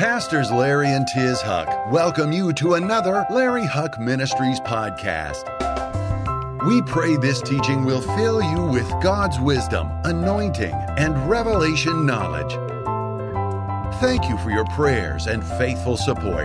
Pastors Larry and Tiz Huck welcome you to another Larry Huck Ministries podcast. We pray this teaching will fill you with God's wisdom, anointing, and revelation knowledge. Thank you for your prayers and faithful support.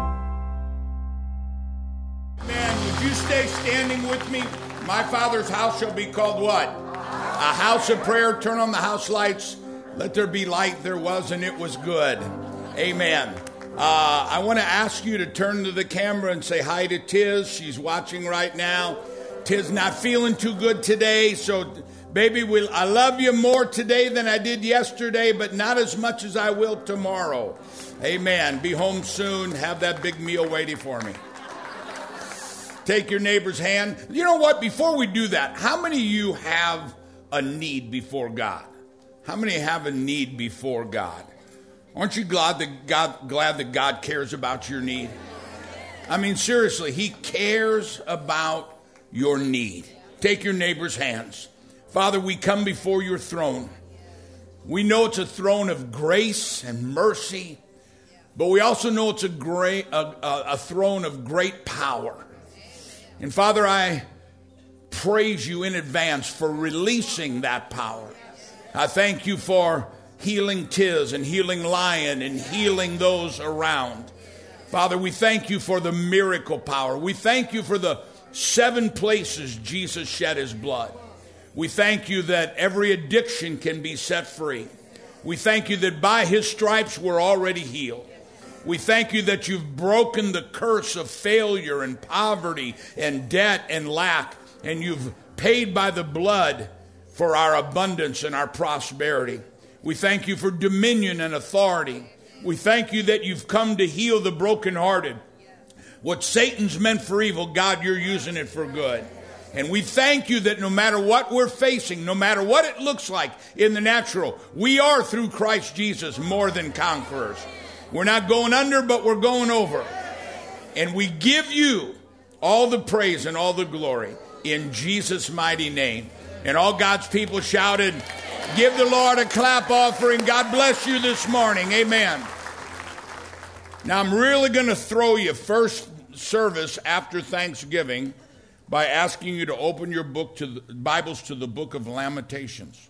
Man, would you stay standing with me? My Father's house shall be called what? A house of prayer. Turn on the house lights. Let there be light. There was, and it was good. Amen. I want to ask you to turn to the camera and say hi to Tiz. She's watching right now. Tiz not feeling too good today, so baby, I love you more today than I did yesterday, but not as much as I will tomorrow. Amen. Be home soon. Have that big meal waiting for me. Take your neighbor's hand. You know what? Before we do that, how many of you have a need before God? How many have a need before God? Aren't you glad that God cares about your need? I mean, seriously, He cares about your need. Take your neighbor's hands. Father, we come before your throne. We know it's a throne of grace and mercy, but we also know it's a throne of great power. And Father, I praise you in advance for releasing that power. I thank you for healing Tiz and healing Lion and healing those around. Father, we thank you for the miracle power. We thank you for the 7 places Jesus shed his blood. We thank you that every addiction can be set free. We thank you that by his stripes we're already healed. We thank you that you've broken the curse of failure and poverty and debt and lack, and you've paid by the blood for our abundance and our prosperity. We thank you for dominion and authority. We thank you that you've come to heal the brokenhearted. What Satan's meant for evil, God, you're using it for good. And we thank you that no matter what we're facing, no matter what it looks like in the natural, we are through Christ Jesus more than conquerors. We're not going under, but we're going over. And we give you all the praise and all the glory in Jesus' mighty name. And all God's people shouted, give the Lord a clap offering. God bless you this morning. Amen. Now, I'm really going to throw you first service after Thanksgiving by asking you to open your Bibles to the book of Lamentations.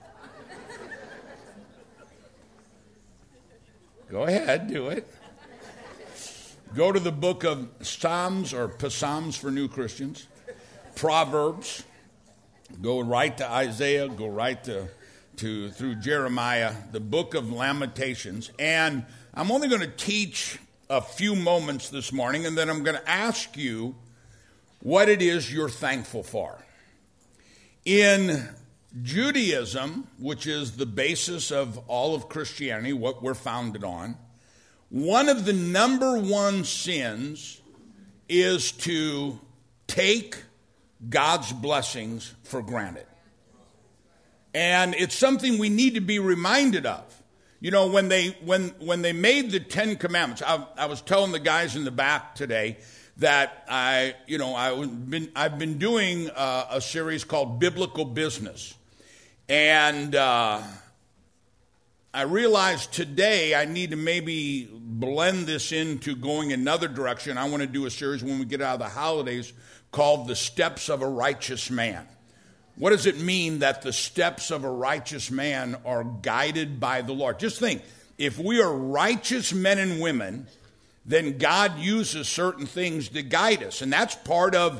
Go ahead, do it. Go to the book of Psalms, or Psalms for new Christians, Proverbs. Go right to Isaiah. Go right through Jeremiah, the book of Lamentations. And I'm only going to teach a few moments this morning, and then I'm going to ask you what it is you're thankful for. In Judaism, which is the basis of all of Christianity, what we're founded on, one of the number one sins is to take God's blessings for granted. And it's something we need to be reminded of. You know, when they made the 10 Commandments, I was telling the guys in the back today that I've been doing a series called Biblical Business. And I realized today I need to maybe blend this into going another direction. I want to do a series when we get out of the holidays called The Steps of a Righteous Man. What does it mean that the steps of a righteous man are guided by the Lord? Just think, if we are righteous men and women, then God uses certain things to guide us. And that's part of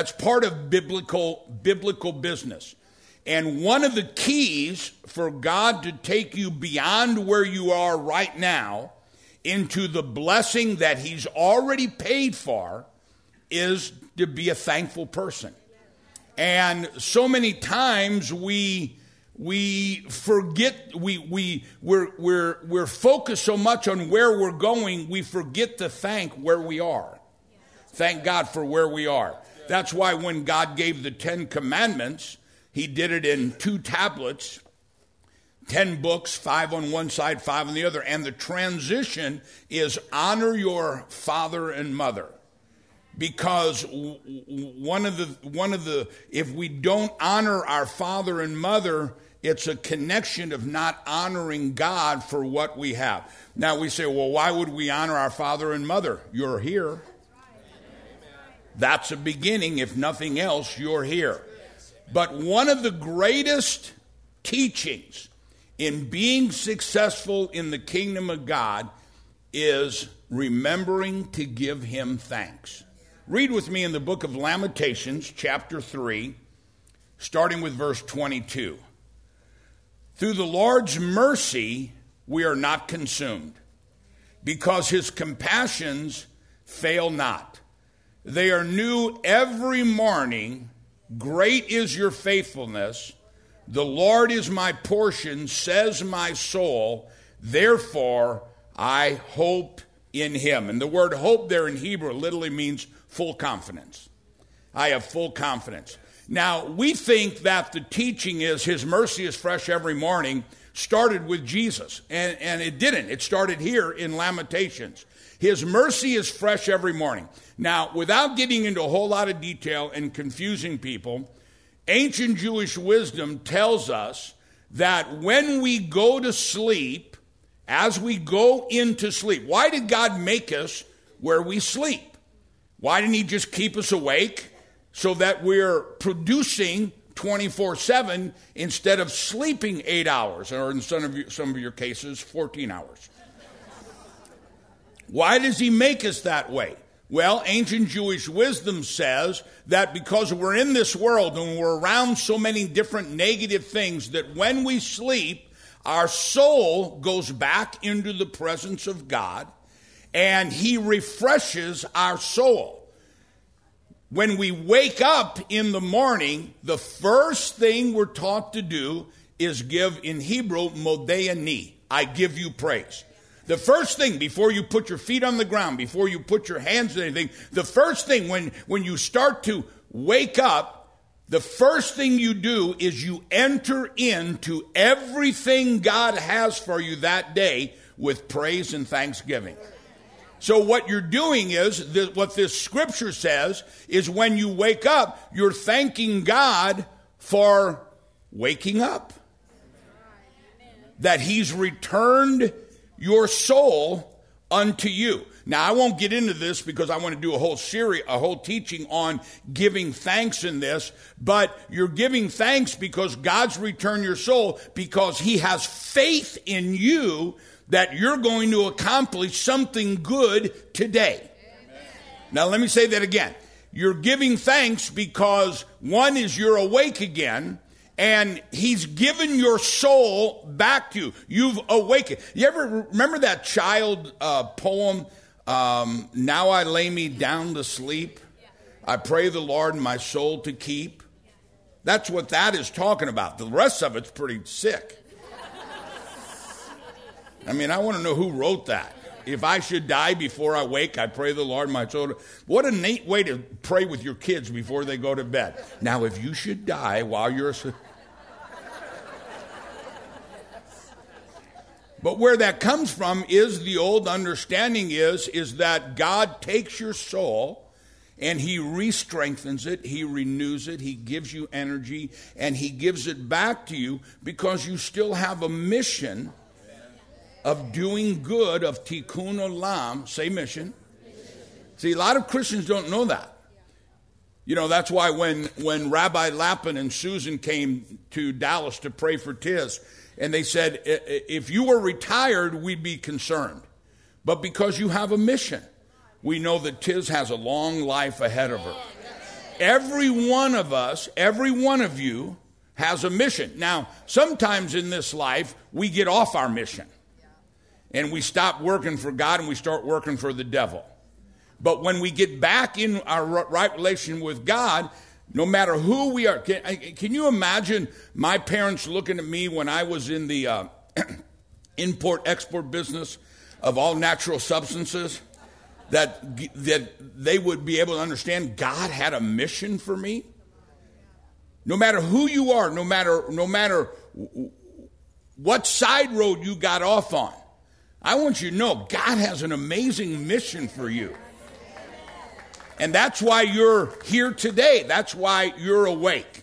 biblical business. And one of the keys for God to take you beyond where you are right now into the blessing that he's already paid for is to be a thankful person. And so many times we forget, we're focused so much on where we're going, we forget to thank where we are. Thank God for where we are. That's why when God gave the 10 Commandments, he did it in 2 tablets, 10 books, 5 on one side, 5 on the other. And the transition is honor your father and mother. Because one of the if we don't honor our father and mother, it's a connection of not honoring God for what we have. Now we say, well, why would we honor our father and mother? You're here. That's a beginning. If nothing else, you're here. But one of the greatest teachings in being successful in the kingdom of God is remembering to give him thanks. Read with me in the book of Lamentations, chapter 3, starting with verse 22. Through the Lord's mercy, we are not consumed, because his compassions fail not. They are new every morning. Great is your faithfulness. The Lord is my portion, says my soul. Therefore, I hope in him. And the word hope there in Hebrew literally means full confidence. I have full confidence. Now, we think that the teaching is his mercy is fresh every morning started with Jesus, and it didn't. It started here in Lamentations. His mercy is fresh every morning. Now, without getting into a whole lot of detail and confusing people, ancient Jewish wisdom tells us that when we go to sleep, as we go into sleep, why did God make us where we sleep? Why didn't he just keep us awake so that we're producing 24/7 instead of sleeping 8 hours, or in some of your cases, 14 hours? Why does he make us that way? Well, ancient Jewish wisdom says that because we're in this world and we're around so many different negative things, that when we sleep, our soul goes back into the presence of God and he refreshes our soul. When we wake up in the morning, the first thing we're taught to do is give, in Hebrew, modeh ani. I give you praise. The first thing, before you put your feet on the ground, before you put your hands on anything, the first thing when you start to wake up, the first thing you do is you enter into everything God has for you that day with praise and thanksgiving. So what you're doing is, what this scripture says, is when you wake up, you're thanking God for waking up. That he's returned your soul unto you. Now, I won't get into this because I want to do a whole series, a whole teaching on giving thanks in this, but you're giving thanks because God's returned your soul, because he has faith in you that you're going to accomplish something good today. Amen. Now, let me say that again. You're giving thanks because, one, is you're awake again, and he's given your soul back to you. You've awakened. You ever remember that child poem, Now I Lay Me Down to Sleep? I pray the Lord my soul to keep. That's what that is talking about. The rest of it's pretty sick. I mean, I want to know who wrote that. If I should die before I wake, I pray the Lord my soul. What a neat way to pray with your kids before they go to bed. Now, if you should die while you're asleep. But where that comes from is the old understanding is that God takes your soul and he re-strengthens it, he renews it, he gives you energy, and he gives it back to you because you still have a mission of doing good, of tikkun olam. Say mission. See, a lot of Christians don't know that. You know, that's why when Rabbi Lappin and Susan came to Dallas to pray for Tiz, and they said, if you were retired, we'd be concerned. But because you have a mission, we know that Tiz has a long life ahead of her. Every one of us, every one of you has a mission. Now, sometimes in this life, we get off our mission. And we stop working for God and we start working for the devil. But when we get back in our right relation with God, no matter who we are, can you imagine my parents looking at me when I was in the import-export business of all natural substances, that they would be able to understand God had a mission for me? No matter who you are, no matter what side road you got off on, I want you to know God has an amazing mission for you. And that's why you're here today. That's why you're awake.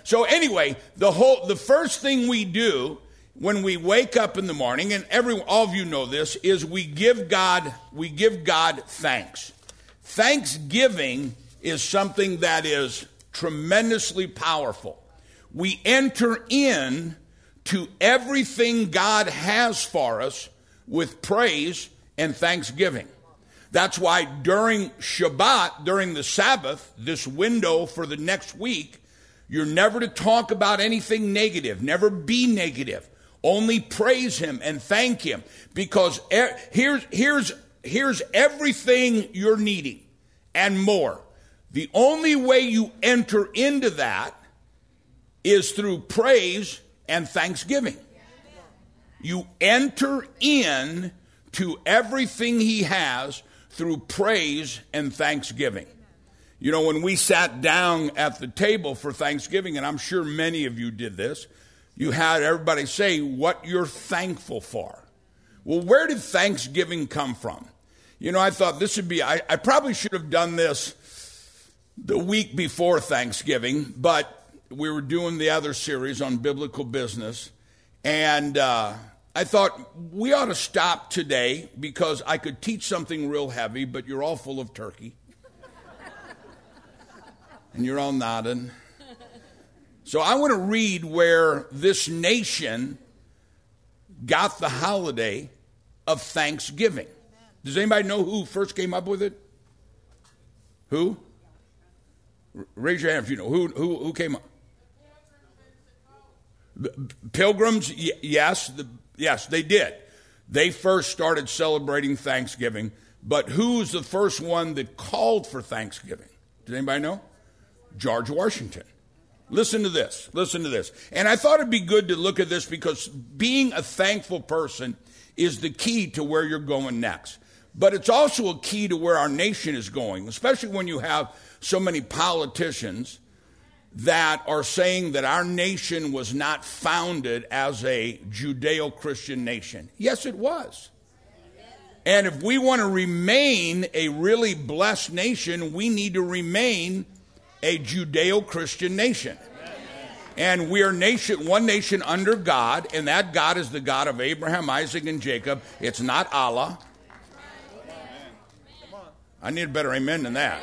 So anyway, the first thing we do when we wake up in the morning, and all of you know this, is we give God thanks. Thanksgiving is something that is tremendously powerful. We enter in to everything God has for us with praise and thanksgiving. That's why during Shabbat, during the Sabbath, this window for the next week, you're never to talk about anything negative. Never be negative. Only praise him and thank him. Because here's everything you're needing and more. The only way you enter into that is through praise and thanksgiving. You enter in to everything he has through praise and thanksgiving. You know, when we sat down at the table for Thanksgiving, and I'm sure many of you did this, you had everybody say what you're thankful for. Well, where did Thanksgiving come from? You know, I thought this would be, I probably should have done this the week before Thanksgiving, but we were doing the other series on biblical business, and I thought we ought to stop today because I could teach something real heavy, but you're all full of turkey. And you're all nodding. So I want to read where this nation got the holiday of Thanksgiving. Does anybody know who first came up with it? Who? Raise your hand if you know. Who came up? Pilgrims? Yes. Yes, they did. They first started celebrating Thanksgiving. But who's the first one that called for Thanksgiving? Does anybody know? George Washington. Listen to this. Listen to this. And I thought it'd be good to look at this because being a thankful person is the key to where you're going next. But it's also a key to where our nation is going, especially when you have so many politicians that are saying that our nation was not founded as a Judeo-Christian nation. Yes, it was. And if we want to remain a really blessed nation, we need to remain a Judeo-Christian nation. And we are one nation under God, and that God is the God of Abraham, Isaac, and Jacob. It's not Allah. I need a better amen than that.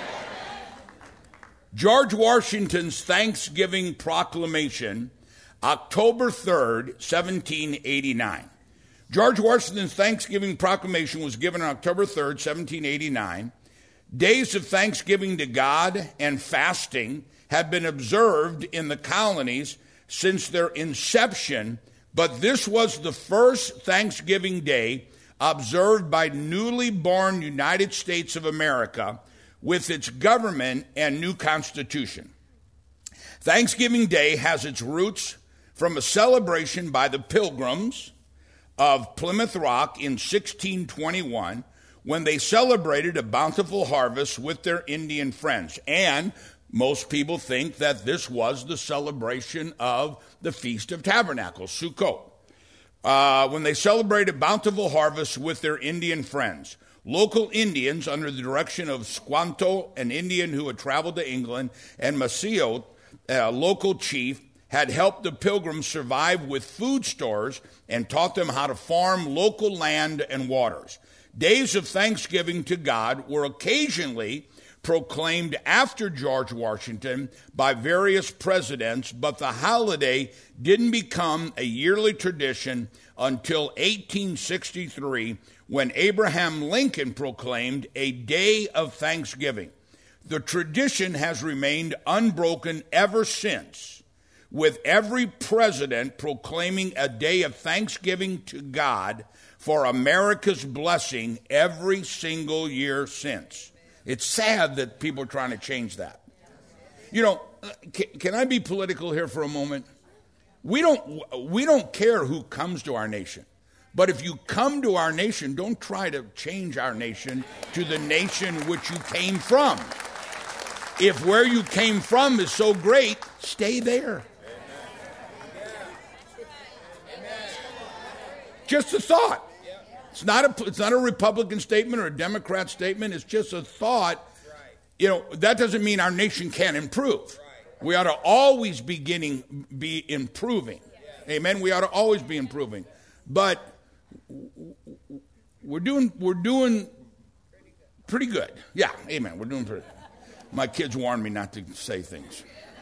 George Washington's Thanksgiving Proclamation, October 3rd, 1789. George Washington's Thanksgiving Proclamation was given on October 3rd, 1789. Days of thanksgiving to God and fasting have been observed in the colonies since their inception, but this was the first Thanksgiving Day observed by newly born United States of America with its government and new constitution. Thanksgiving Day has its roots from a celebration by the Pilgrims of Plymouth Rock in 1621 when they celebrated a bountiful harvest with their Indian friends. And most people think that this was the celebration of the Feast of Tabernacles, Sukkot. When they celebrated bountiful harvest with their Indian friends. Local Indians, under the direction of Squanto, an Indian who had traveled to England, and Maceo, a local chief, had helped the Pilgrims survive with food stores and taught them how to farm local land and waters. Days of thanksgiving to God were occasionally proclaimed after George Washington by various presidents, but the holiday didn't become a yearly tradition until 1863, when Abraham Lincoln proclaimed a day of thanksgiving. The tradition has remained unbroken ever since, with every president proclaiming a day of thanksgiving to God for America's blessing every single year since. It's sad that people are trying to change that. You know, can I be political here for a moment? We don't care who comes to our nation. But if you come to our nation, don't try to change our nation to the nation which you came from. If where you came from is so great, stay there. Just a thought. It's not a Republican statement or a Democrat statement. It's just a thought. You know, that doesn't mean our nation can't improve. We ought to always be improving. Amen. We ought to always be improving. But we're doing pretty good. Yeah, amen. We're doing pretty. My kids warned me not to say things.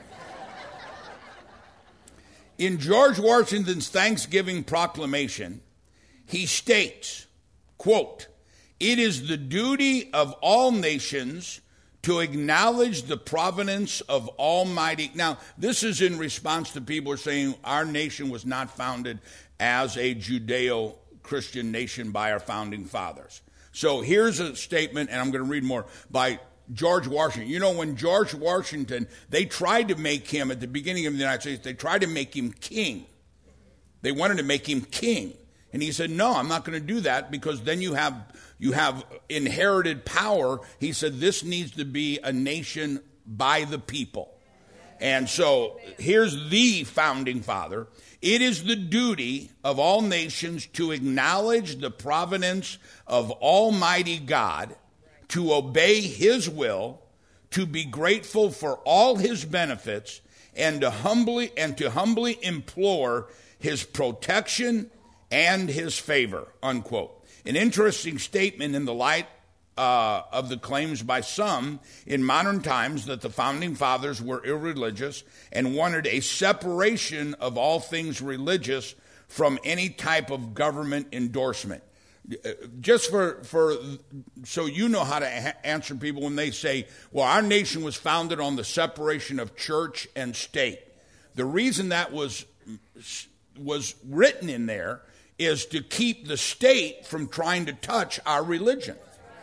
In George Washington's Thanksgiving proclamation, he states, quote, "It is the duty of all nations to acknowledge the providence of Almighty." Now, this is in response to people saying our nation was not founded as a Judeo-Christian nation by our founding fathers. So here's a statement, and I'm going to read more, by George Washington. You know, when George Washington, they tried to make him, at the beginning of the United States, they tried to make him king. They wanted to make him king. And he said, no, I'm not going to do that, because then you have inherited power. He said, this needs to be a nation by the people. And so here's the founding father. It is the duty of all nations to acknowledge the providence of Almighty God, to obey his will, to be grateful for all his benefits, and to humbly implore his protection and his favor, unquote. An interesting statement in the light of the claims by some in modern times that the founding fathers were irreligious and wanted a separation of all things religious from any type of government endorsement. Just so you know how to answer people when they say, well, our nation was founded on the separation of church and state. The reason that was written in there is to keep the state from trying to touch our religion,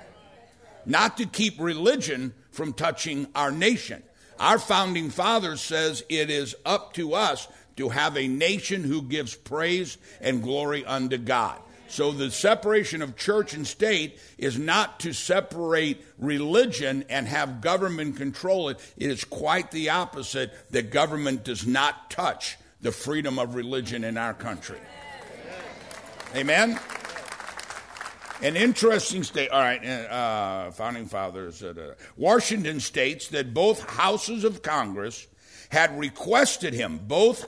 not to keep religion from touching our nation. Our founding fathers says it is up to us to have a nation who gives praise and glory unto God. So the separation of church and state is not to separate religion and have government control it. It is quite the opposite, that government does not touch the freedom of religion in our country. Amen? An interesting state. All right, founding fathers. Washington states that both houses of Congress had requested him,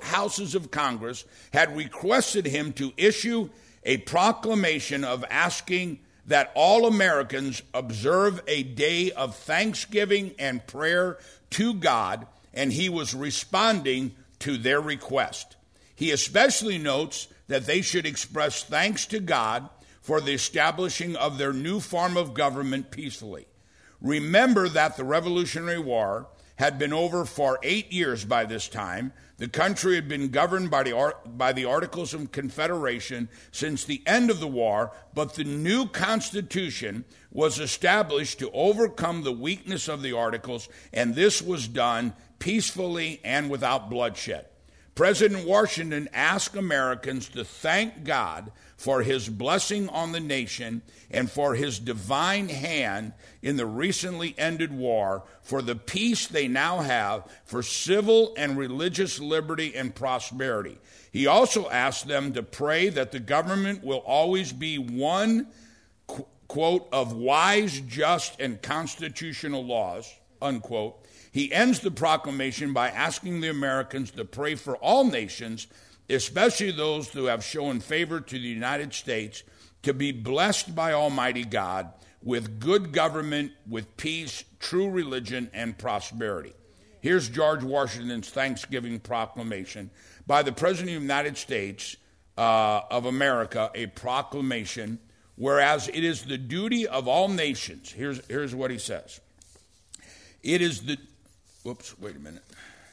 to issue a proclamation of asking that all Americans observe a day of thanksgiving and prayer to God, and he was responding to their request. He especially notes that they should express thanks to God for the establishing of their new form of government peacefully. Remember that the Revolutionary War had been over for 8 years by this time. The country had been governed by the Articles of Confederation since the end of the war, but the new Constitution was established to overcome the weakness of the Articles, and this was done peacefully and without bloodshed. President Washington asked Americans to thank God for his blessing on the nation and for his divine hand in the recently ended war, for the peace they now have, for civil and religious liberty and prosperity. He also asked them to pray that the government will always be one, quote, of wise, just, and constitutional laws, unquote. He ends the proclamation by asking the Americans to pray for all nations, especially those who have shown favor to the United States, to be blessed by Almighty God with good government, with peace, true religion, and prosperity. Here's George Washington's Thanksgiving proclamation by the President of the United States of America, a proclamation, whereas it is the duty of all nations. Here's what he says. It is the... Whoops, wait a minute.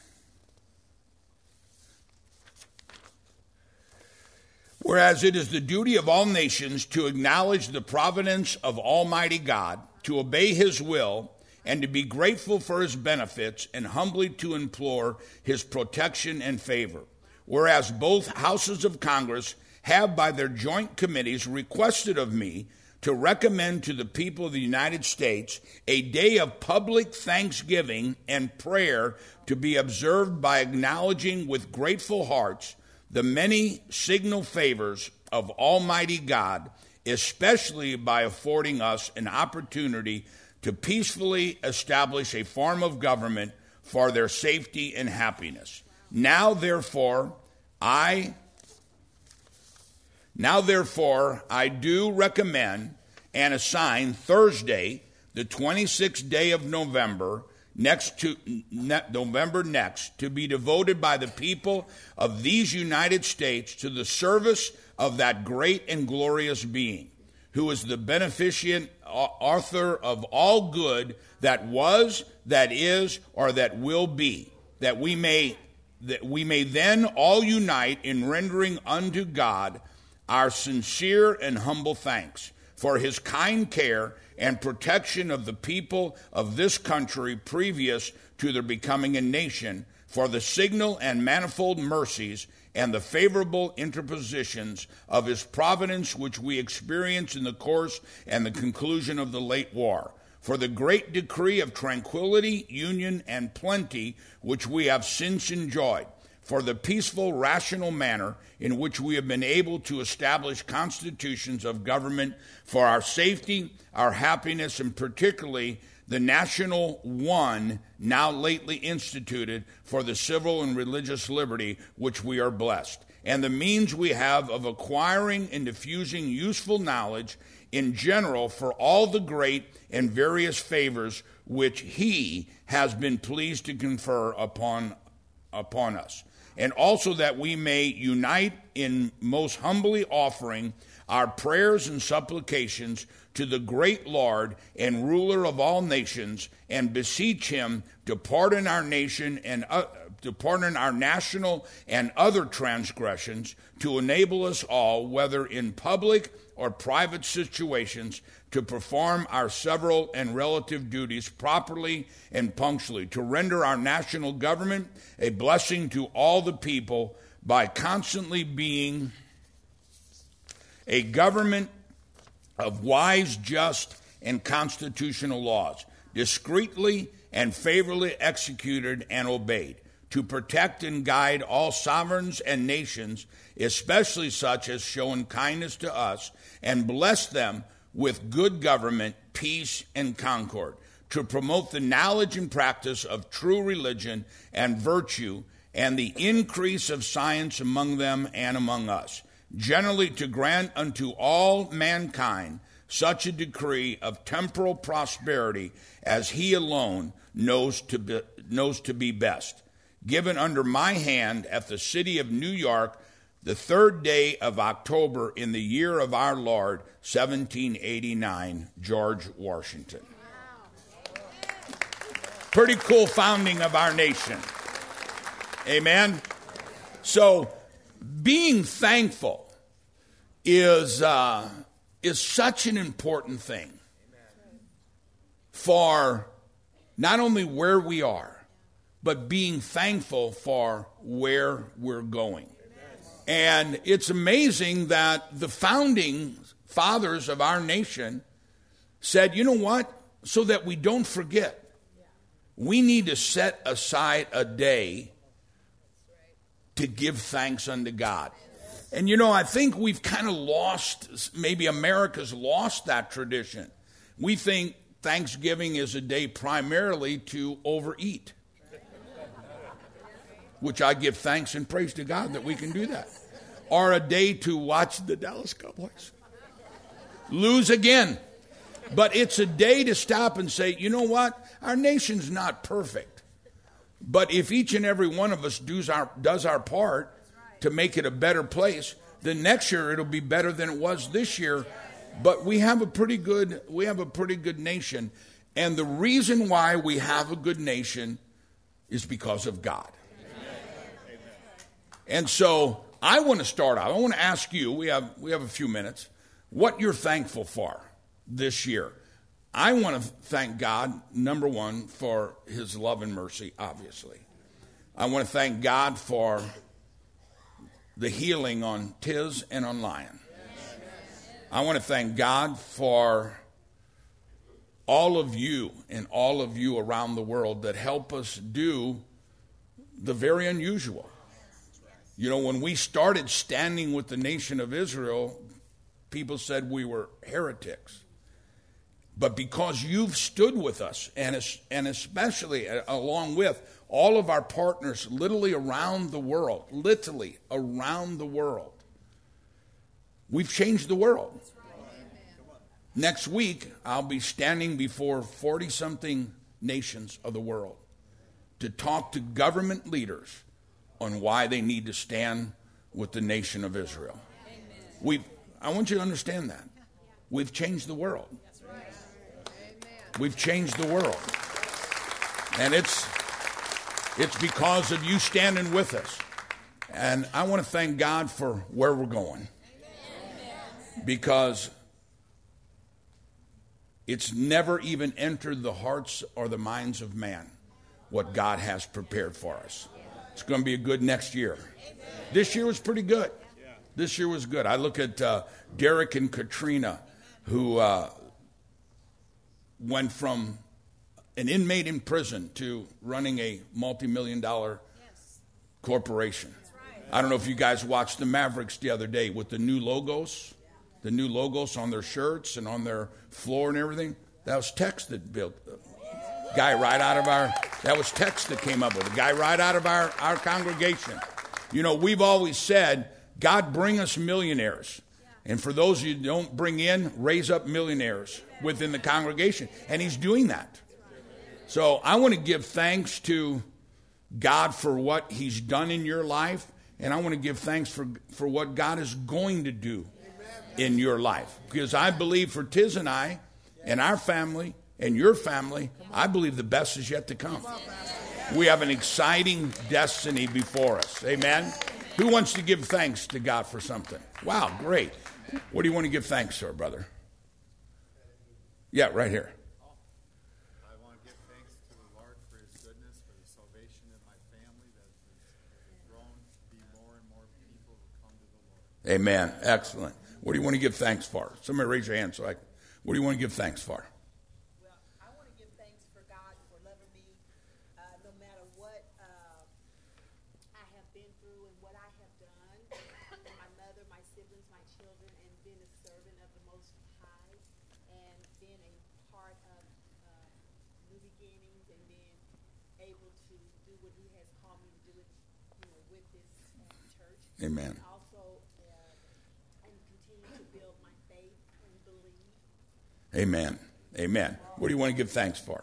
Whereas it is the duty of all nations to acknowledge the providence of Almighty God, to obey his will, and to be grateful for his benefits, and humbly to implore his protection and favor. Whereas both houses of Congress have by their joint committees requested of me to recommend to the people of the United States a day of public thanksgiving and prayer to be observed by acknowledging with grateful hearts the many signal favors of Almighty God, especially by affording us an opportunity to peacefully establish a form of government for their safety and happiness. Now therefore, I do recommend and assign Thursday, the 26th day of November next, to be devoted by the people of these United States to the service of that great and glorious being, who is the beneficent author of all good that was, that is, or that will be, that we may then all unite in rendering unto God our sincere and humble thanks for his kind care and protection of the people of this country previous to their becoming a nation, for the signal and manifold mercies and the favorable interpositions of his providence which we experience in the course and the conclusion of the late war, for the great decree of tranquility, union, and plenty which we have since enjoyed, for the peaceful, rational manner in which we have been able to establish constitutions of government for our safety, our happiness, and particularly the national one now lately instituted for the civil and religious liberty which we are blessed, and the means we have of acquiring and diffusing useful knowledge in general for all the great and various favors which he has been pleased to confer upon us, and also that we may unite in most humbly offering our prayers and supplications to the great Lord and ruler of all nations, and beseech him to pardon our nation and to pardon our national and other transgressions, to enable us all, whether in public or private situations, to perform our several and relative duties properly and punctually, to render our national government a blessing to all the people by constantly being a government of wise, just, and constitutional laws, discreetly and favorably executed and obeyed, to protect and guide all sovereigns and nations, especially such as shown kindness to us, and bless them with good government, peace, and concord, to promote the knowledge and practice of true religion and virtue, and the increase of science among them and among us, generally to grant unto all mankind such a decree of temporal prosperity as he alone knows to be best, given under my hand at the city of New York, the 3rd day of October in the year of our Lord, 1789, George Washington. Pretty cool founding of our nation. Amen. So being thankful is such an important thing for not only where we are, but being thankful for where we're going. And it's amazing that the founding fathers of our nation said, you know what? So that we don't forget, we need to set aside a day to give thanks unto God. And I think we've kind of lost, maybe America's lost that tradition. We think Thanksgiving is a day primarily to overeat, which I give thanks and praise to God that we can do that. Or a day to watch the Dallas Cowboys lose again. But it's a day to stop and say, you know what? Our nation's not perfect. But if each and every one of us does our part to make it a better place, then next year it'll be better than it was this year. But we have a pretty good nation. And the reason why we have a good nation is because of God. And so I want to start out. I want to ask you, we have a few minutes, what you're thankful for this year. I want to thank God, number one, for his love and mercy, obviously. I want to thank God for the healing on Tiz and on Lion. I want to thank God for all of you and all of you around the world that help us do the very unusual. When we started standing with the nation of Israel, people said we were heretics. But because you've stood with us, and especially along with all of our partners literally around the world, we've changed the world. Next week, I'll be standing before 40-something nations of the world to talk to government leaders on why they need to stand with the nation of Israel. I want you to understand that. We've changed the world. We've changed the world. And it's because of you standing with us. And I want to thank God for where we're going. Because it's never even entered the hearts or the minds of man what God has prepared for us. It's going to be a good next year. This year was pretty good. This year was good. I look at Derek and Katrina, who went from an inmate in prison to running a multi-million-dollar corporation. I don't know if you guys watched the Mavericks the other day with the new logos on their shirts and on their floor and everything. That was Tex that built that was Tex that came up with it. A guy right out of our congregation. You know, we've always said, God, bring us millionaires. And for those you don't bring in, raise up millionaires within the congregation. And he's doing that. So I want to give thanks to God for what he's done in your life. And I want to give thanks for what God is going to do in your life. Because I believe for Tiz and I and our family and your family, I believe the best is yet to come. We have an exciting destiny before us. Amen? Who wants to give thanks to God for something? Wow, great. What do you want to give thanks for, brother? Yeah, right here. I want to give thanks to the Lord for his goodness, for the salvation of my family, that has grown to be more and more people who come to the Lord. Amen. Excellent. What do you want to give thanks for? Somebody raise your hand. What do you want to give thanks for? Well, I want to give thanks for God for loving me no matter what I have been through and what I have done. And my mother, my siblings, my children, and being a servant of the Most High, and being a part of new beginnings, and being able to do what He has called me to do, with this church. Amen. Amen. Amen. What do you want to give thanks for?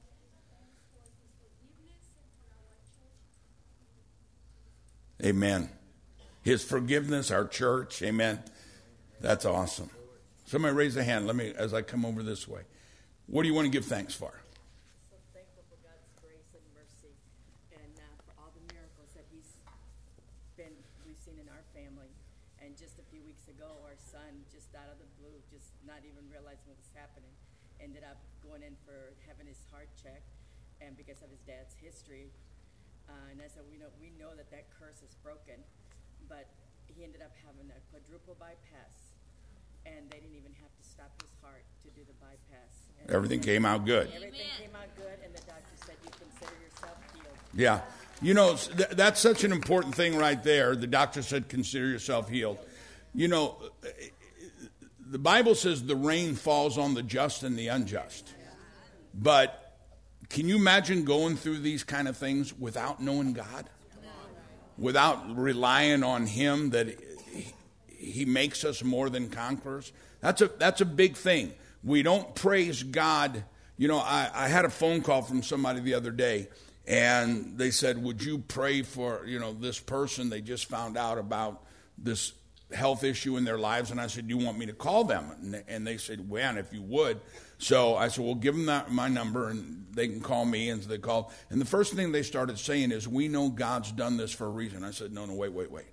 Amen. His forgiveness, our church. Amen. That's awesome. Somebody raise a hand. Let me, as I come over this way. What do you want to give thanks for? So thankful for God's grace and mercy, and for all the miracles that we've seen in our family. And just a few weeks ago, our son, just out of the blue, just not even realizing what was happening, ended up going in for having his heart checked, and because of his dad's history. And I said, we know that curse is broken, but he ended up having a quadruple bypass, and they didn't even have to stop his heart to do the bypass. And everything came out good. Everything came out good, and the doctor said, you consider yourself healed. Yeah. You know, that's such an important thing right there. The doctor said, consider yourself healed. You know, the Bible says the rain falls on the just and the unjust. But can you imagine going through these kind of things without knowing God? Without relying on Him, that He makes us more than conquerors? That's a big thing. We don't praise God. You know, I had a phone call from somebody the other day, and they said, would you pray for, this person? They just found out about this health issue in their lives. And I said, do you want me to call them? And they said, well, if you would. So I said, well, give them my number, and they can call me. And so they called. And the first thing they started saying is, we know God's done this for a reason. I said, no, wait.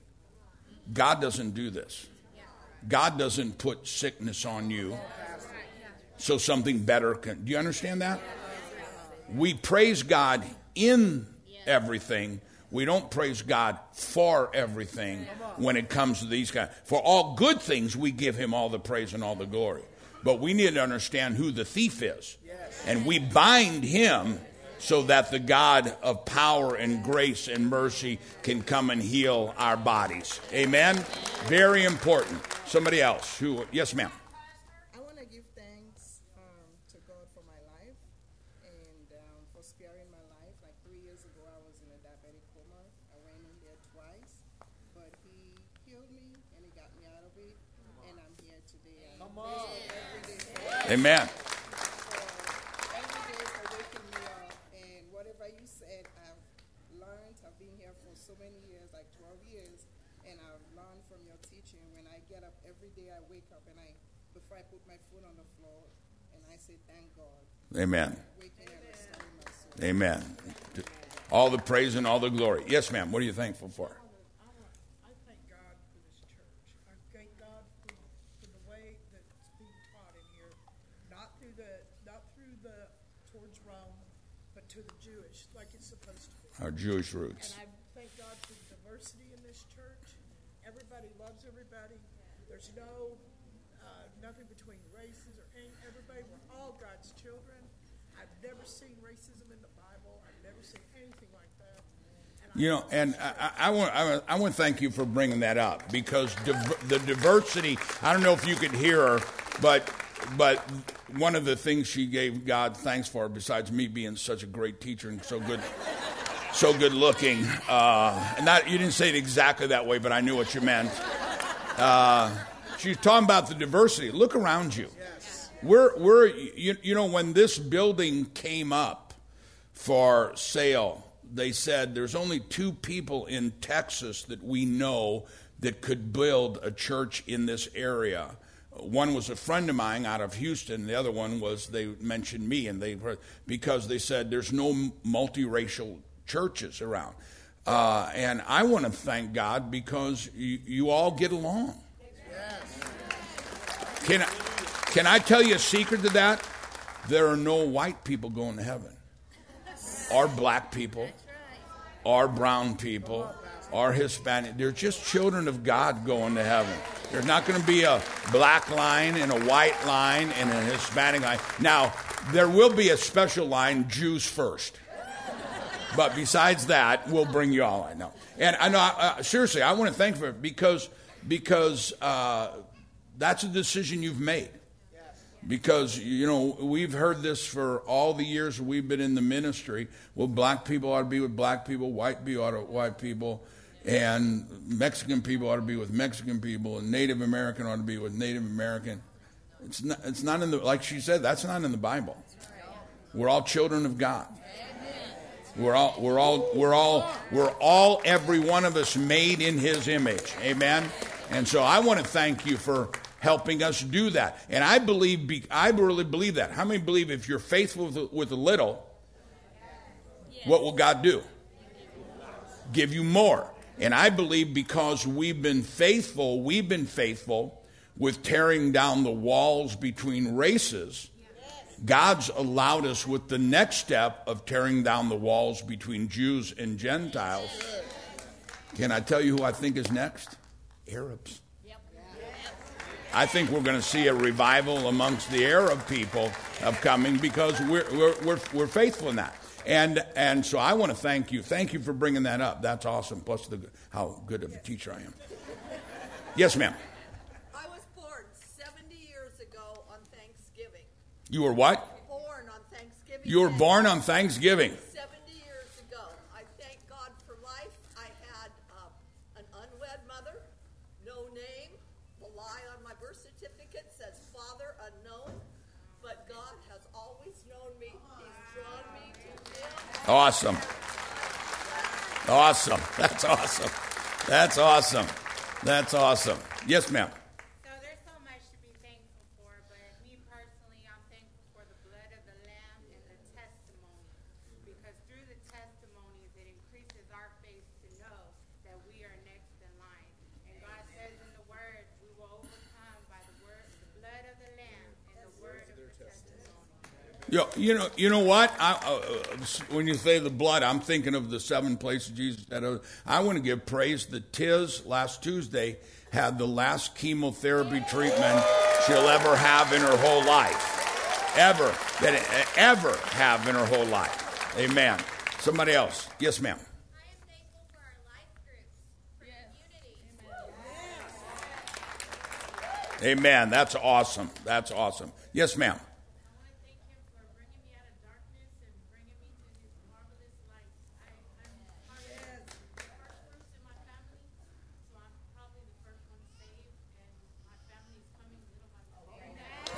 God doesn't do this. God doesn't put sickness on you so something better can. Do you understand that? We praise God in everything. We don't praise God for everything when it comes to these guys. For all good things, we give Him all the praise and all the glory. But we need to understand who the thief is. And we bind him so that the God of power and grace and mercy can come and heal our bodies. Amen? Very important. Somebody else. Yes, ma'am. I want to give thanks to to God for my life and for sparing my life. Like 3 years ago, I was in a diabetic coma. I went in there twice, but He healed me and He got me out of it, and I'm here today. Come on. Amen. Every day for waking me up, and whatever you said, I've learned. I've been here for so many years, like 12 years, and I've learned from your teaching. When I get up every day, I wake up and before I put my foot on the floor, and I say, thank God. Amen. Waking and restoring my soul. Amen. All the praise and all the glory. Yes, ma'am. What are you thankful for? I thank God for this church. I thank God for the way that it's being taught in here, not through the towards Rome, but to the Jewish, like it's supposed to be. Our Jewish roots. And I thank God for the diversity in this church. Everybody loves everybody. There's nothing between races or anything. Everybody, we're all God's children. I've never seen racism in the Bible. I've never seen anything like that. And I want to thank you for bringing that up, because the diversity, I don't know if you could hear her, but one of the things she gave God thanks for, besides me being such a great teacher and so good looking, and you didn't say it exactly that way, but I knew what you meant. She's talking about the diversity. Look around you. Yes. When this building came up for sale, they said there's only 2 people in Texas that we know that could build a church in this area. One was a friend of mine out of Houston. The other one was, they mentioned me, and because they said there's no multiracial churches around. And I want to thank God because you all get along. Can I tell you a secret to that? There are no white people going to heaven, or black people, or brown people, or Hispanic. They're just children of God going to heaven. There's not going to be a black line and a white line and a Hispanic line. Now, there will be a special line, Jews first. But besides that, we'll bring you all in. No. And I know, seriously, I want to thank you for it because that's a decision you've made. Because, we've heard this for all the years we've been in the ministry. Well, black people ought to be with black people, white people ought to be with white people, and Mexican people ought to be with Mexican people, and Native American ought to be with Native American. It's not in the, like she said, that's not in the Bible. We're all children of God. We're all, every one of us made in His image. Amen. And so I want to thank you for helping us do that. And I really believe that. How many believe if you're faithful with a little, what will God do? Give you more. And I believe because we've been faithful with tearing down the walls between races. God's allowed us with the next step of tearing down the walls between Jews and Gentiles. Can I tell you who I think is next? Arabs. I think we're going to see a revival amongst the Arab people of coming because we're faithful in that. And so I want to thank you. Thank you for bringing that up. That's awesome. Plus how good of a teacher I am. Yes, ma'am. I was born 70 years ago on Thanksgiving. You were what? Born on Thanksgiving. You were born on Thanksgiving. 70 years ago. I thank God for life. I had an unwed mother, no name. The lie on my birth certificate says father unknown. But God has always known me. He's drawn me to Him. Awesome. Awesome. That's awesome. That's awesome. That's awesome. Yes, ma'am. So there's so much to be thankful for, but me personally, I'm thankful for the blood of the Lamb and the testimony. Because through the testimonies, it increases our faith to know that we are next in line. And God says in the Word, we will overcome by the blood of the Lamb and the word of the testimony. You know what? When you say the blood, I'm thinking of the 7 places Jesus said. I want to give praise that Tiz last Tuesday had the last chemotherapy treatment she'll ever have in her whole life. Ever have in her whole life. Amen. Somebody else. Yes, ma'am. I am thankful for our life groups, for community. Amen. That's awesome. That's awesome. Yes, ma'am. I want to thank Him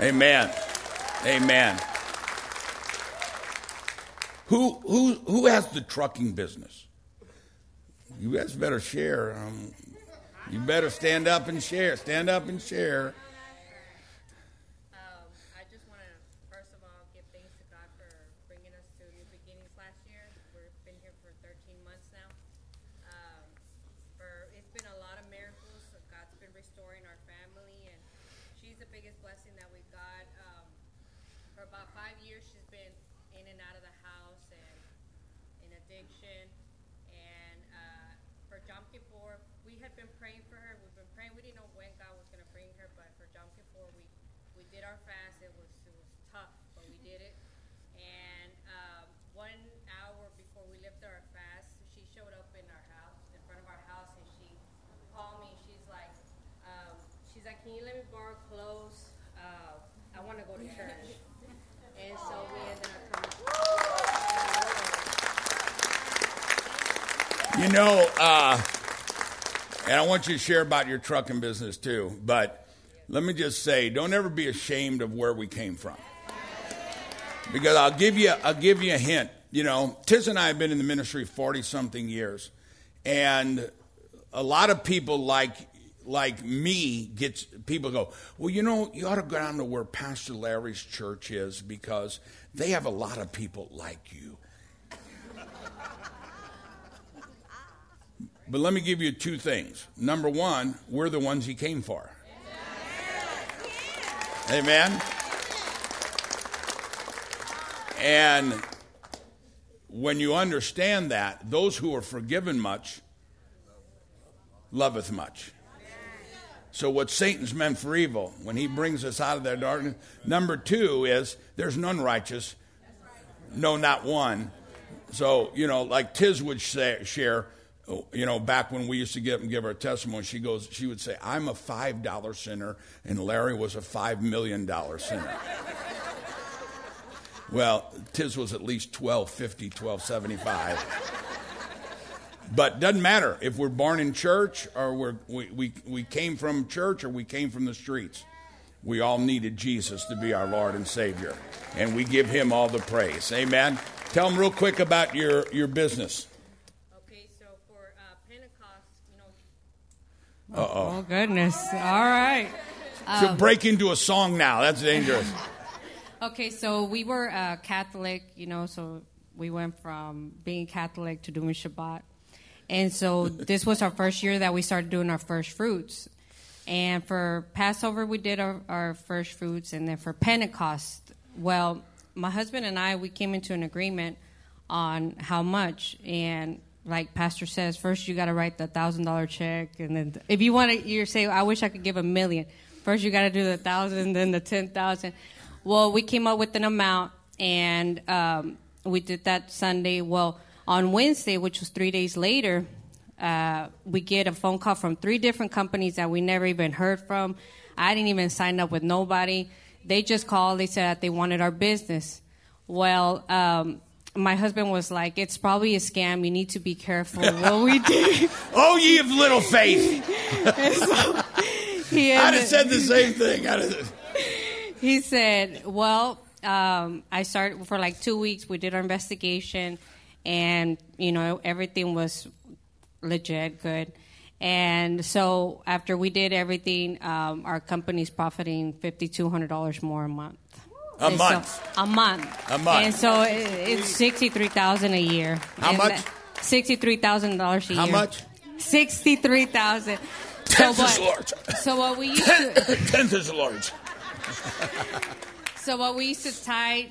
Amen. Amen. Who has the trucking business? You guys better share. You better stand up and share. Stand up and share. I just want to, first of all, give thanks to God for bringing us to New Beginnings last year. We've been here for 13 months now. It's been a lot of miracles. So God's been restoring our family, and she's the biggest blessing that we've got. For about 5 years, she's been in and out of the house and in addiction. And for Yom Kippur, we had been praying for her. We've been praying. We didn't know when God was going to bring her, but for Yom Kippur, we did our fast. It was tough, but we did it. And 1 hour before we lifted our fast, she showed up in our house, in front of our house, and she called me. She's like, can you let me borrow clothes? I want to go to church. And so we ended up coming. You know, and I want you to share about your trucking business too, but let me just say, don't ever be ashamed of where we came from. Because I'll give you a hint. You know, Tiz and I have been in the ministry 40-something years, and a lot of people like me people go, well, you know, you ought to go down to where Pastor Larry's church is because they have a lot of people like you. But let me give you 2 things. Number 1, we're the ones he came for. Amen. And when you understand that, those who are forgiven much loveth much. So what Satan's meant for evil, when he brings us out of that darkness. Number 2 is there's none righteous. No, not one. So, you know, like Tiz would share, you know, back when we used to get and give our testimony, she would say, I'm a $5 sinner, and Larry was a $5 million sinner. Well, Tiz was at least $12.50, $12.75. But doesn't matter if we're born in church or we came from church or we came from the streets. We all needed Jesus to be our Lord and Savior, and we give him all the praise. Amen. Tell them real quick about your business. Okay, so for Pentecost, you know. Uh-oh. Oh, goodness. All right. So break into a song now. That's dangerous. Okay, so we were Catholic, you know, so we went from being Catholic to doing Shabbat. And so this was our first year that we started doing our first fruits. And for Passover, we did our first fruits. And then for Pentecost, well, my husband and I, we came into an agreement on how much. And like Pastor says, first you got to write the $1,000 check. And then if you want to, you say, I wish I could give $1 million. First you got to do the 1,000, then the 10,000. Well, we came up with an amount, and we did that Sunday. Well, on Wednesday, which was 3 days later, we get a phone call from 3 different companies that we never even heard from. I didn't even sign up with nobody. They just called. They said that they wanted our business. Well, my husband was like, it's probably a scam. You need to be careful. What we did. Oh, ye of little faith. So I'd have said the same thing. He said, well, I started for like 2 weeks. We did our investigation. And, you know, everything was legit, good. And so after we did everything, our company's profiting $5,200 more a month. A month? A month. And so it's $63,000 a year. How much? $63,000 a year. How much? $63,000. Tenth is large. So what we used to... Tenth is large. So what we used to tithe,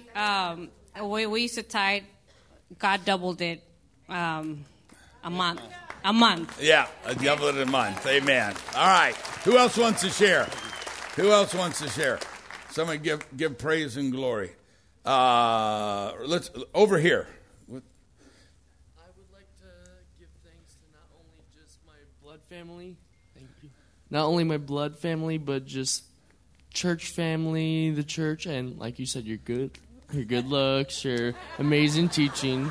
God doubled it a month. A month. Yeah, doubled it a month. Amen. All right. Who else wants to share? Somebody give praise and glory. Let's over here. I would like to give thanks to not only just my blood family. Thank you. Not only my blood family, but just church family, the church, and like you said, your good looks, your amazing teaching.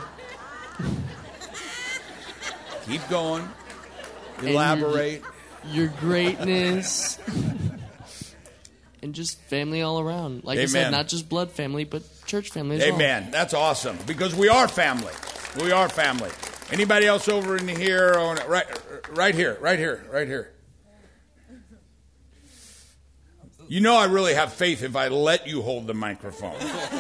Keep going. Elaborate. Your greatness. and just family all around. Like I Amen. said, not just blood family, but church family as well. Amen. That's awesome because we are family. We are family. Anybody else over in here? Right here. You know I really have faith if I let you hold the microphone.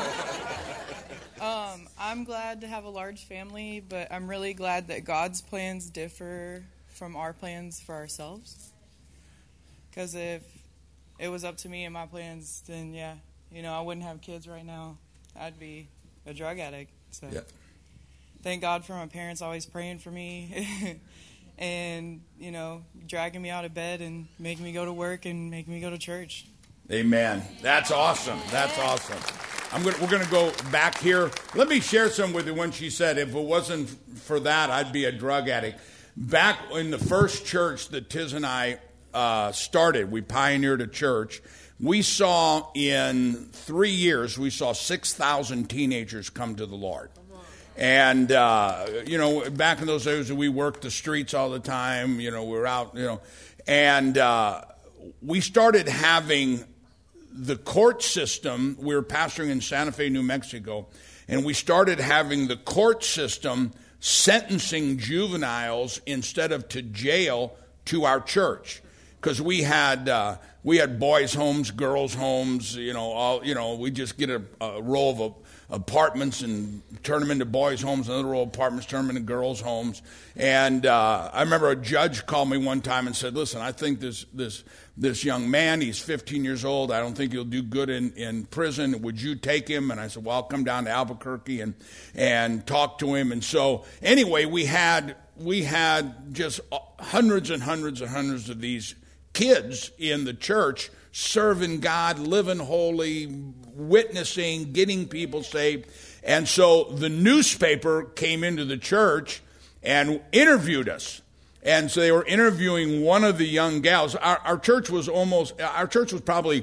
I'm glad to have a large family, but I'm really glad that God's plans differ from our plans for ourselves. Because if it was up to me and my plans, then I wouldn't have kids right now. I'd be a drug addict. So thank God for my parents always praying for me and, dragging me out of bed and making me go to work and making me go to church. Amen. That's awesome. That's awesome. We're going to go back here. Let me share some with you when she said, if it wasn't for that, I'd be a drug addict. Back in the first church that Tiz and I started, we pioneered a church. We saw in 3 years, 6,000 teenagers come to the Lord. And, back in those days, we worked the streets all the time. We were out, and we started having the court system. We were pastoring in Santa Fe, New Mexico, and we started having the court system sentencing juveniles instead of to jail to our church, because we had boys' homes, girls' homes, we just get a row of apartments and turn them into boys' homes, another row of apartments, turn them into girls' homes. And I remember a judge called me one time and said, listen, I think this young man, he's 15 years old. I don't think he'll do good in prison. Would you take him? And I said, well, I'll come down to Albuquerque and talk to him. And so anyway, we had just hundreds and hundreds and hundreds of these kids in the church serving God, living holy, witnessing, getting people saved. And so the newspaper came into the church and interviewed us. And so they were interviewing one of the young gals. Our church was probably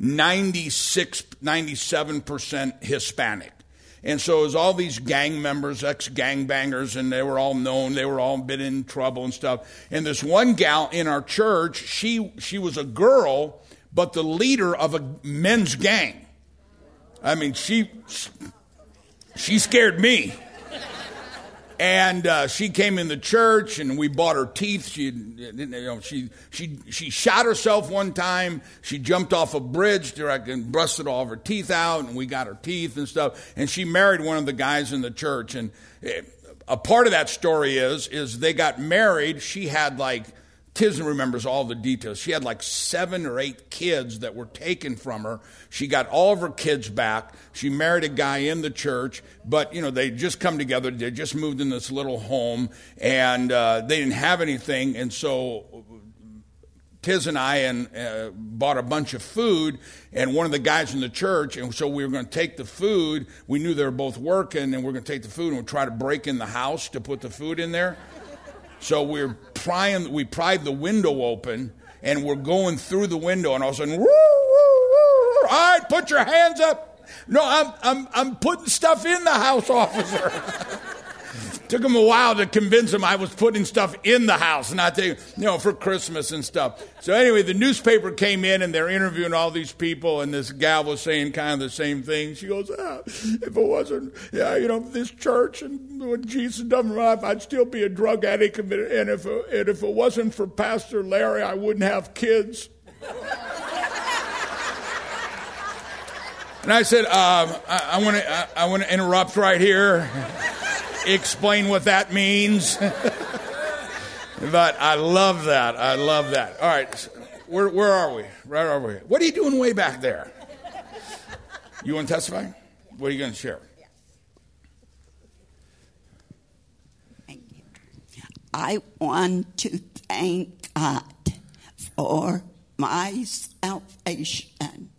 96, 97% Hispanic. And so it was all these gang members, ex-gangbangers, and they were all known. They were all been in trouble and stuff. And this one gal in our church, she was a girl, but the leader of a men's gang. I mean, she scared me. And she came in the church, and we bought her teeth. She shot herself one time. She jumped off a bridge and busted all of her teeth out, and we got her teeth and stuff. And she married one of the guys in the church. And a part of that story is they got married. She had Tiz remembers all the details. She had 7 or 8 kids that were taken from her. She got all of her kids back. She married a guy in the church, but, they just come together. They just moved in this little home, and they didn't have anything. And so Tiz and I bought a bunch of food, and one of the guys in the church, and so we were going to take the food. We knew they were both working, and we were going to take the food, and we'd try to break in the house to put the food in there. So we pried the window open, and we're going through the window, and all of a sudden, woo, woo, woo, all right, put your hands up. No, I'm putting stuff in the house, officer. Took him a while to convince him I was putting stuff in the house, not for Christmas and stuff. So anyway, the newspaper came in, and they're interviewing all these people, and this gal was saying kind of the same thing. She goes, if it wasn't, this church and when Jesus done my life, I'd still be a drug addict. And if it wasn't for Pastor Larry, I wouldn't have kids. And I said, I want to interrupt right here. Explain what that means. But I love that. All right. Where are we? Right over here. What are you doing way back there? You want to testify? What are you going to share? Thank you. I want to thank God for my salvation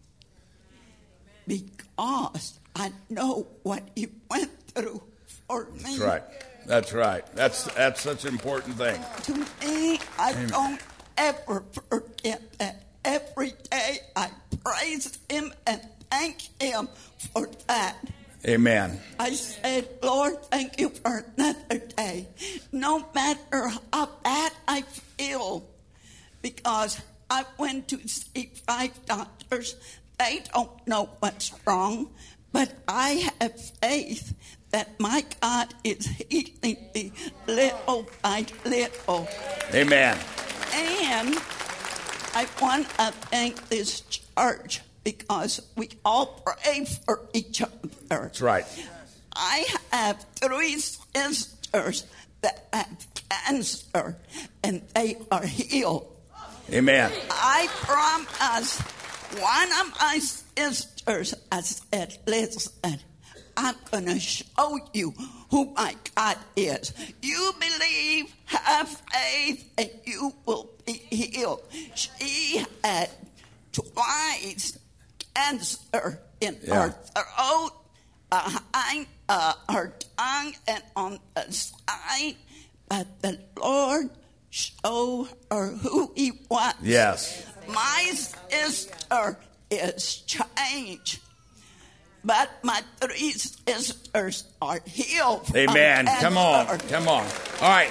because I know what He went through. That's right. That's such an important thing. To me, I don't ever forget that. Every day I praise Him and thank Him for that. Amen. I said, Lord, thank you for another day. No matter how bad I feel, because I went to see 5 doctors. They don't know what's wrong, but I have faith that my God is healing me little by little. Amen. And I want to thank this church because we all pray for each other. That's right. I have 3 sisters that have cancer, and they are healed. Amen. I promise one of my sisters, I said, listen, I'm going to show you who my God is. You believe, have faith, and you will be healed. She had twice cancer in her throat, behind her tongue, and on the side. But the Lord showed her who he was. Yes. My sister is changed. But my 3 sisters are healed. Amen. Come on. Come on. All right.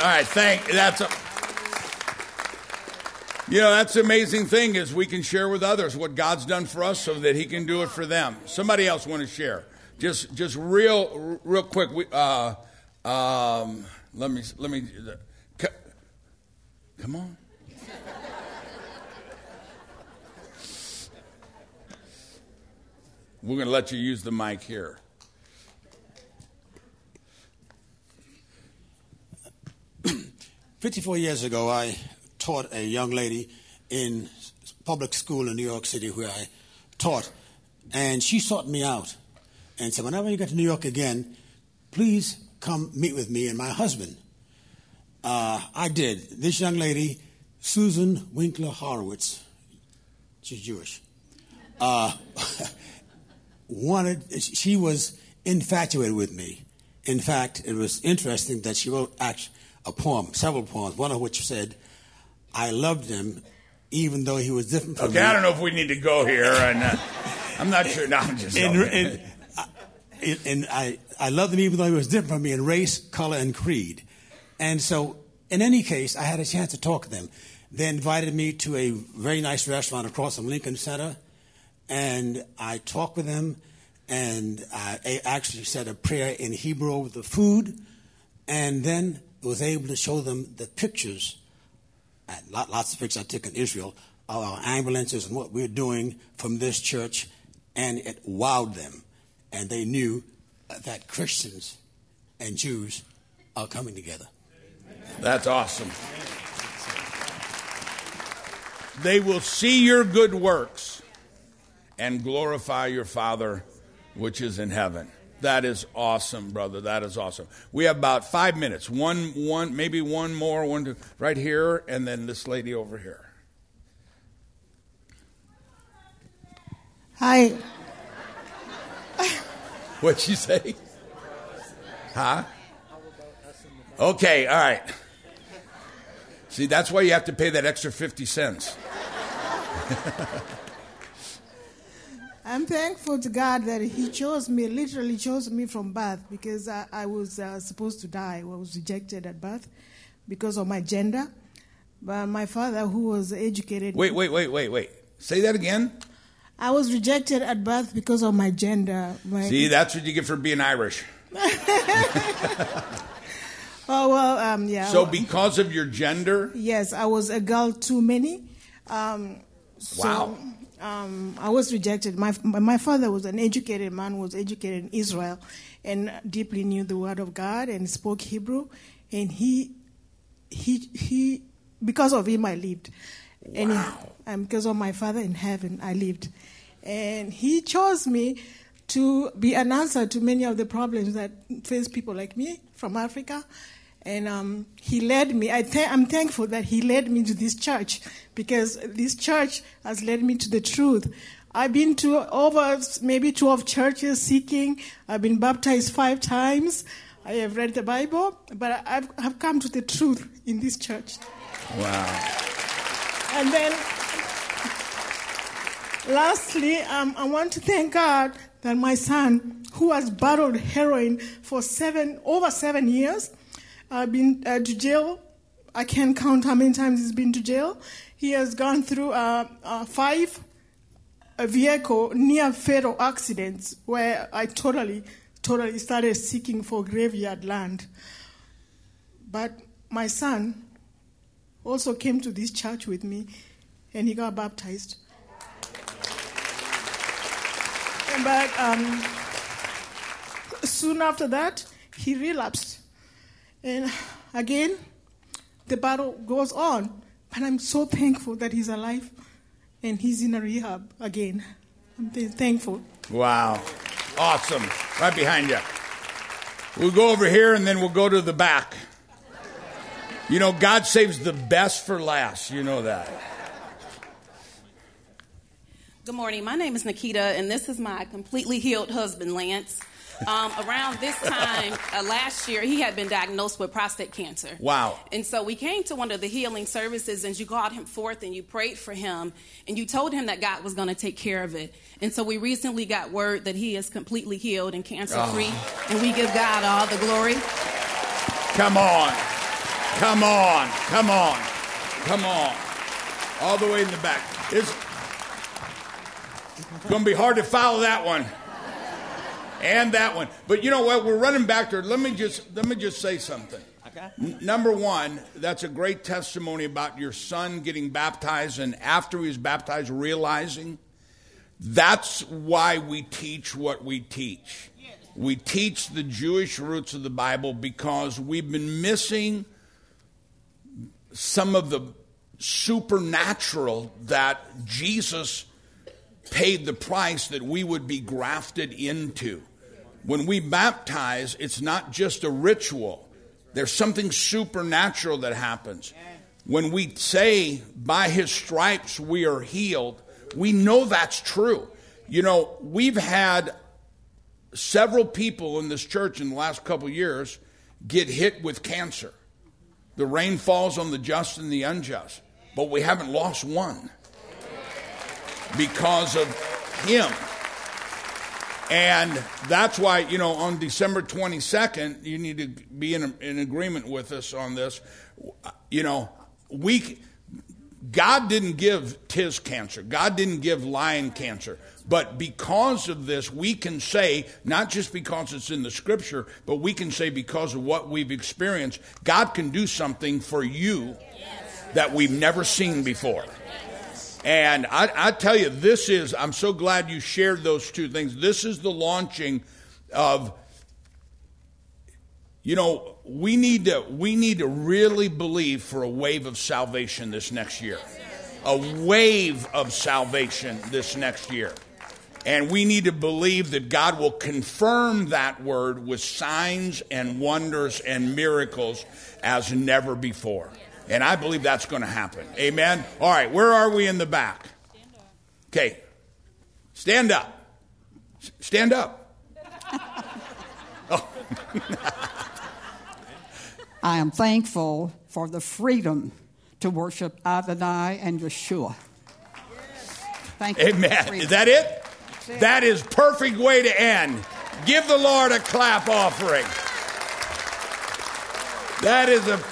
That's the amazing thing is we can share with others what God's done for us so that he can do it for them. Somebody else want to share? Just real quick. Let me. Come on. We're going to let you use the mic here. "54 years ago, I taught a young lady in public school in New York City where I taught, and she sought me out and said, whenever you get to New York again, please come meet with me and my husband. I did. This young lady, Susan Winkler Horowitz, she's Jewish, she was infatuated with me. In fact, it was interesting that she wrote a poem, several poems, one of which said, I loved him even though he was different from me. Okay, I don't know if we need to go here. And I'm not sure. No, I'm just I loved him even though he was different from me in race, color, and creed. And so, in any case, I had a chance to talk to them. They invited me to a very nice restaurant across from Lincoln Center, and I talked with them, and I actually said a prayer in Hebrew over the food, and then was able to show them the pictures, lots of pictures I took in Israel, of our ambulances and what we're doing from this church, and it wowed them. And they knew that Christians and Jews are coming together. That's awesome. They will see your good works and glorify your Father which is in heaven. That is awesome, brother. That is awesome. We have about 5 minutes. Maybe one more, right here, and then this lady over here. Hi. What'd she say? Huh? Okay, all right. See, that's why you have to pay that extra 50 cents. I'm thankful to God that he literally chose me from birth, because I was supposed to die. I was rejected at birth because of my gender. But my father, who was educated... Wait. Say that again. I was rejected at birth because of my gender. See, that's what you get for being Irish. Oh, well, yeah. So because of your gender? Yes, I was a girl too many. Wow. I was rejected. My father was an educated man, was educated in Israel, and deeply knew the Word of God and spoke Hebrew. And he because of him, I lived. Wow. And because of my Father in heaven, I lived. And he chose me to be an answer to many of the problems that face people like me from Africa. And he led me. I'm thankful that he led me to this church, because this church has led me to the truth. I've been to over maybe 12 churches seeking. I've been baptized 5 times. I have read the Bible, but I've come to the truth in this church. Wow. And then, lastly, I want to thank God that my son, who has battled heroin for over 7 years, been to jail. I can't count how many times he's been to jail. He has gone through 5 vehicle near-fatal accidents where I totally started seeking for graveyard land. But my son also came to this church with me, and he got baptized. But soon after that, he relapsed. And again, the battle goes on. But I'm so thankful that he's alive and he's in a rehab again. I'm thankful. Wow. Awesome. Right behind you. We'll go over here and then we'll go to the back. You know, God saves the best for last. You know that. Good morning. My name is Nikita, and this is my completely healed husband, Lance. Around this time last year, he had been diagnosed with prostate cancer. Wow. And so we came to one of the healing services, and you called him forth and you prayed for him, and you told him that God was going to take care of it. And so we recently got word that he is completely healed and cancer-free, and we give God all the glory. Come on. Come on. Come on. Come on. All the way in the back. It's going to be hard to follow that one. And that one. But you know what? We're running back there. Let me just say something. Okay. Number one, that's a great testimony about your son getting baptized, and after he was baptized, realizing that's why we teach what we teach. We teach the Jewish roots of the Bible because we've been missing some of the supernatural that Jesus paid the price that we would be grafted into. When we baptize, it's not just a ritual. There's something supernatural that happens. When we say, by his stripes we are healed, we know that's true. You know, we've had several people in this church in the last couple of years get hit with cancer. The rain falls on the just and the unjust, but we haven't lost one because of him. And that's why, you know, on December 22nd, you need to be in agreement with us on this. You know, God didn't give Tiz cancer. God didn't give Lion cancer. But because of this, we can say, not just because it's in the scripture, but we can say because of what we've experienced, God can do something for you that we've never seen before. And I tell you, I'm so glad you shared those two things. This is the launching of, you know, we need to really believe for a wave of salvation this next year. A wave of salvation this next year. And we need to believe that God will confirm that word with signs and wonders and miracles as never before. And I believe that's going to happen. Amen? All right, where are we in the back? Okay. Stand up. Stand up. Oh. I am thankful for the freedom to worship Adonai and Yeshua. Thank you. Amen. Is that it? That is perfect way to end. Give the Lord a clap offering. That is a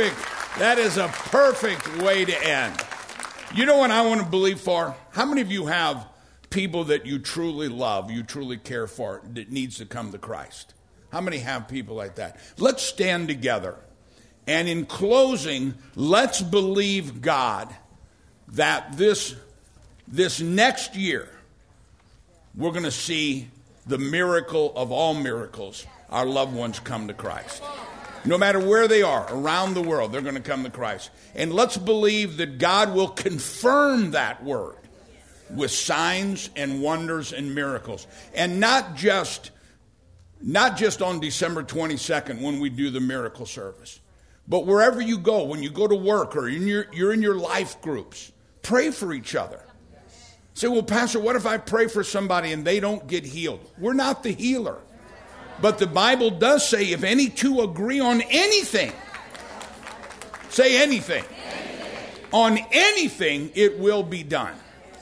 perfect way to end. You know what I want to believe for? How many of you have people that you truly love, you truly care for, that needs to come to Christ? How many have people like that? Let's stand together. And in closing, let's believe God that this next year, we're going to see the miracle of all miracles. Our loved ones come to Christ. No matter where they are, around the world, they're going to come to Christ. And let's believe that God will confirm that word with signs and wonders and miracles. And not just on December 22nd when we do the miracle service, but wherever you go, when you go to work or you're in your life groups, pray for each other. Say, well, Pastor, what if I pray for somebody and they don't get healed? We're not the healer. But the Bible does say if any two agree on anything, say anything. On anything, it will be done.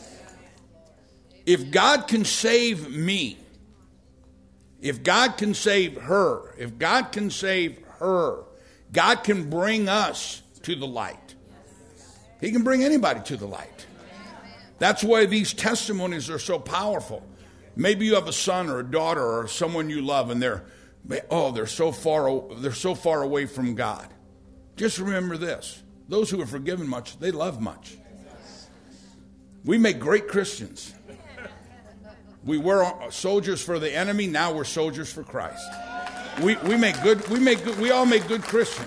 If God can save me, if God can save her, if God can save her, God can bring us to the light. He can bring anybody to the light. That's why these testimonies are so powerful. Maybe you have a son or a daughter or someone you love, and they're so far away from God. Just remember this: those who are forgiven much, they love much. We make great Christians. We were soldiers for the enemy. Now we're soldiers for Christ. We all make good Christians.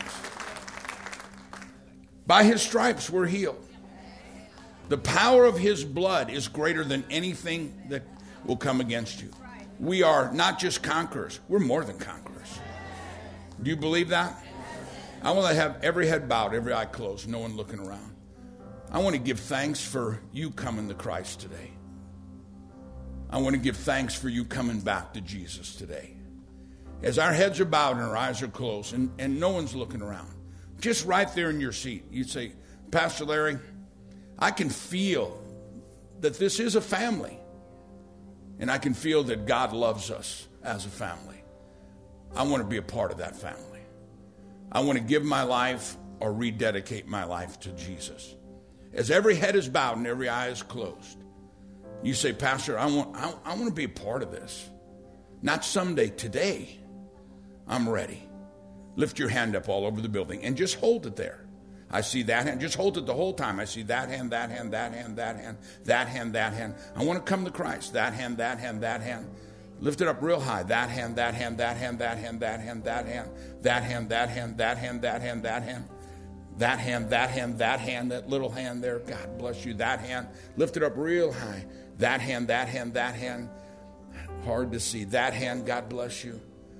By his stripes we're healed. The power of his blood is greater than anything that will come against you. We are not just conquerors. We're more than conquerors. Do you believe that? I want to have every head bowed, every eye closed, no one looking around. I want to give thanks for you coming to Christ today. I want to give thanks for you coming back to Jesus today. As our heads are bowed and our eyes are closed and no one's looking around, just right there in your seat, you'd say, Pastor Larry, I can feel that this is a family. And I can feel that God loves us as a family. I want to be a part of that family. I want to give my life or rededicate my life to Jesus. As every head is bowed and every eye is closed, you say, Pastor, I want to be a part of this. Not someday, today. I'm ready. Lift your hand up all over the building and just hold it there. I see that hand. Just hold it the whole time. I see that hand, that hand, that hand, that hand, that hand, that hand. I want to come to Christ. That hand, that hand, that hand. Lift it up real high. That hand, that hand, that hand, that hand, that hand, that hand, that hand, that hand, that hand, that hand, that hand. That hand, that hand, that hand, that little hand there. God bless you. That hand. Lift it up real high. That hand, that hand, that hand. Hard to see. That hand, God bless you.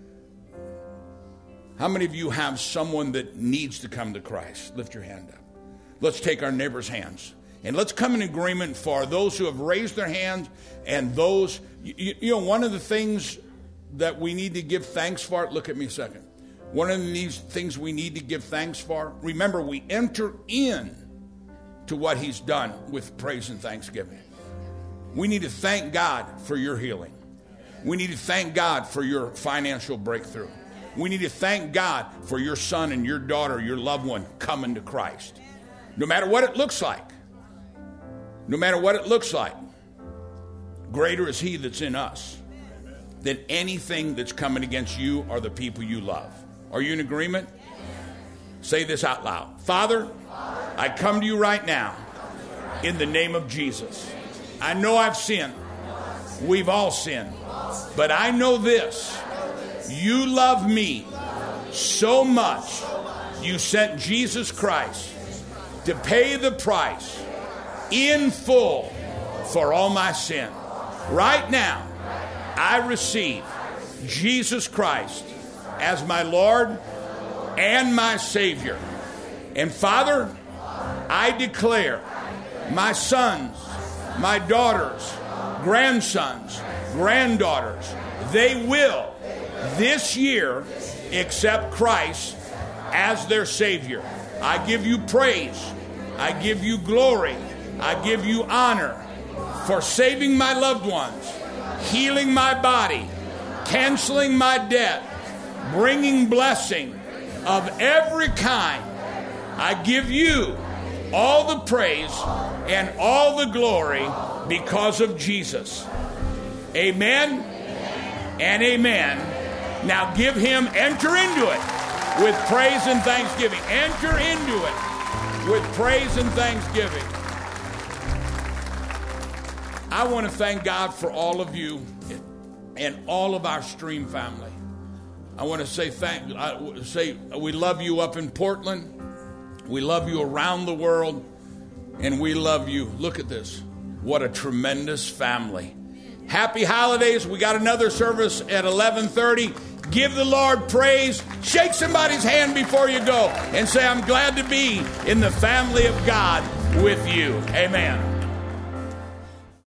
How many of you have someone that needs to come to Christ? Lift your hand up. Let's take our neighbor's hands. And let's come in agreement for those who have raised their hands and those, you know, one of the things that we need to give thanks for, look at me a second. One of these things we need to give thanks for, remember, we enter in to what he's done with praise and thanksgiving. We need to thank God for your healing. We need to thank God for your financial breakthrough. We need to thank God for your son and your daughter, your loved one, coming to Christ. No matter what it looks like. No matter what it looks like. Greater is he that's in us than anything that's coming against you or the people you love. Are you in agreement? Say this out loud. Father, I come to you right now in the name of Jesus. I know I've sinned. We've all sinned. But I know this. You love me so much, you sent Jesus Christ to pay the price in full for all my sin. Right now, I receive Jesus Christ as my Lord and my Savior. And Father, I declare my sons, my daughters, grandsons, granddaughters, they will this year accept Christ as their Savior. I give you praise. I give you glory. I give you honor for saving my loved ones, healing my body, canceling my debt, bringing blessing of every kind. I give you all the praise and all the glory because of Jesus. Amen and amen. Now give him, enter into it with praise and thanksgiving. Enter into it with praise and thanksgiving. I want to thank God for all of you and all of our Stream family. I want to say we love you up in Portland. We love you around the world. And we love you. Look at this. What a tremendous family. Happy holidays. We got another service at 11:30. Give the Lord praise. Shake somebody's hand before you go and say, I'm glad to be in the family of God with you. Amen.